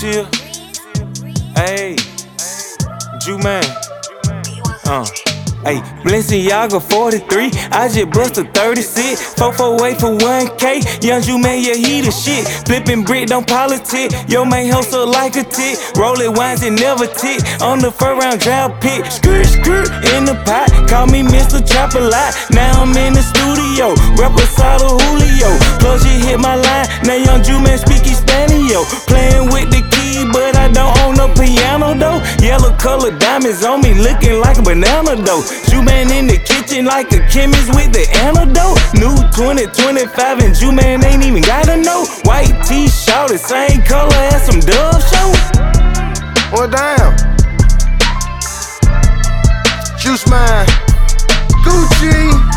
chill. Ayy, Juman. Ayy, Balenciaga 43, I just bust a 36. 448 for 1K, young Juman, yeah, he the shit. Flipping brick, don't politic, yo, man, hustle like a tick. Roll it wines and never tick, on the first round draft pick. Skirt, skirt, in the pot, call me Mr. Trap a lot. Now I'm in the studio, Reposado Julio. Plus you hit my line, now young Juman speak Espanol. Playing with the key, but I don't own no piano though. Yellow color diamonds on me, looking like a banana though. Juman in the kitchen like a chemist with the antidote. New 2025 and Juman ain't even gotta know. White t-shirt, the same color as some Dove show. Well, damn. Juice Man, Gucci.